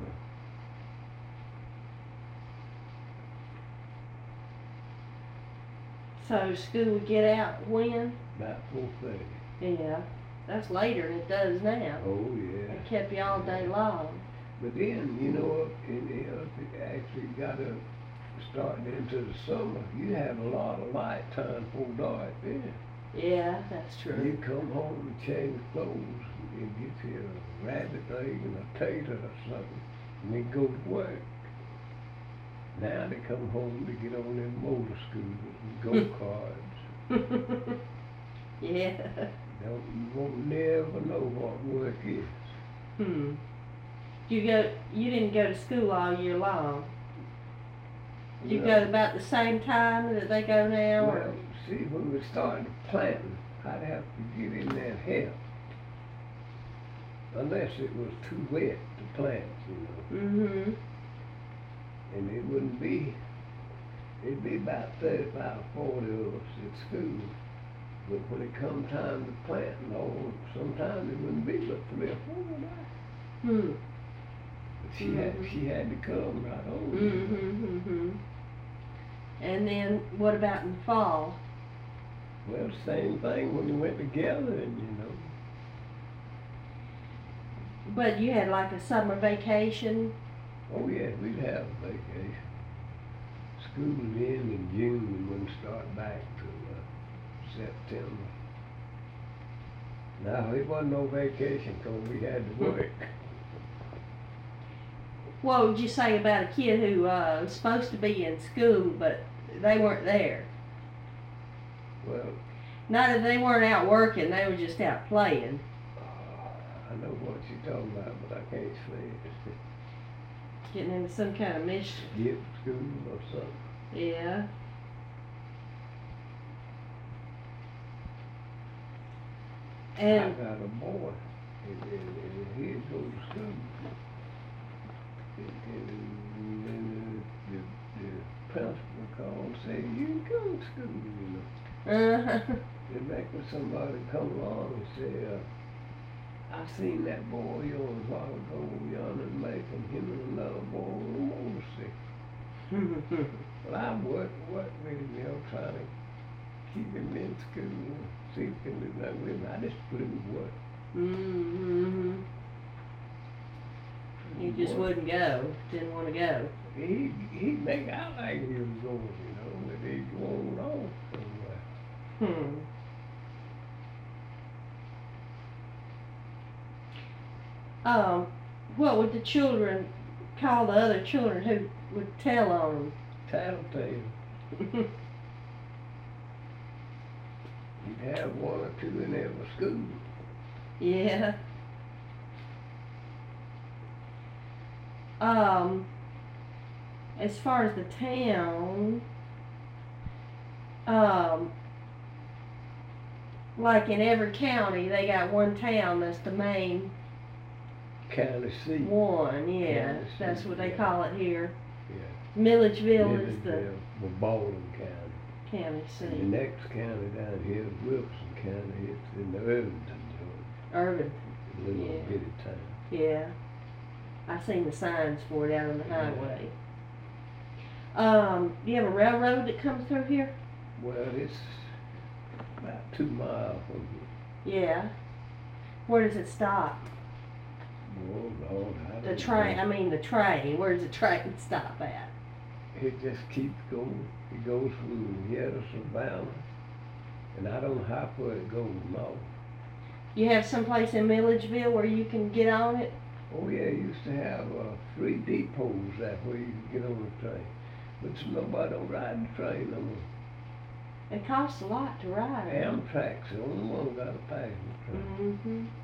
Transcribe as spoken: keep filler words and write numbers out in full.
So school would get out when? About four thirty. Yeah, that's later than it does now. Oh, yeah. It kept you all day long. But then, you know, in the, uh, it actually got to starting into the summer, you have a lot of light time before dark then. Yeah, that's true. You come home and change clothes and get you a rabbit leg and a tater or something, and then go to work. Now they come home to get on their motor scooters and go-karts. Yeah. Don't, you won't never know what work is. Hmm. You go. You didn't go to school all year long. You No. go about the same time that they go now, Well, or? see, when we started planting, I'd have to get in there and help. Unless it was too wet to plant, you know. Mm-hmm. And it wouldn't be, it'd be about thirty-five, forty of us at school. But when it come time to plant and all, sometimes it wouldn't be but three or four of us. Hmm. But she Mm-hmm. had, she had to come right over. Mm-hmm, mm-hmm. And then what about in the fall? Well, same thing when we went together, and you know. But you had like a summer vacation? Oh yeah, we'd have a vacation. School would end in June and wouldn't start back till uh, September. Now, it wasn't no vacation because we had to work. What would you say about a kid who uh, was supposed to be in school, but they weren't there? Well, Not that they weren't out working, they were just out playing. I know what you're talking about, but I can't say it. Getting into some kind of mischief. Skip school or something. Yeah. I And got a boy, and, and, and he'd go to school. And, and then the, the, the principal called and said, you can come to school, you know. uh-huh. Then back when somebody come along and say, uh, I seen that boy of yours a while ago yonder making him and another boy on a motorcycle. Well, I worked, worked with him, you know, trying to keep him in school and see if he can do that with him. I just put him to work. Mm-hmm. You just Work. wouldn't go. Didn't want to go. He, he'd make out like he was going, you know, but he'd go on somewhere. Hmm. Um, what would the children call the other children who would tell on Tattletale. them? You'd have one or two in every school. Yeah. Um, as far as the town, um, like in every county, they got one town that's the main County seat. one. Yeah, County that's seat, what they yeah. call it here. Yeah. Milledgeville is the Milledgeville, well, Baldwin County. county The seat. next county down here is Wilson County. It's in the Irvington, Georgia. Irvington. A little Yeah. bitty town. Yeah. I seen the signs for it out on the Yeah. highway. Um, do you have a railroad that comes through here? Well, it's about two miles from here. Yeah. Where does it stop? Oh, Lord, I The don't train, I know. mean the train. Where does the train stop at? It just keeps going. It goes from here to Savannah. And I don't know how far it goes, no. You have someplace in Milledgeville where you can get on it? Oh yeah, it used to have uh, three depots that where you could get on the train. But so nobody don't ride the train no more. It costs a lot to ride. Amtrak's the only one got a passenger train. Mm-hmm.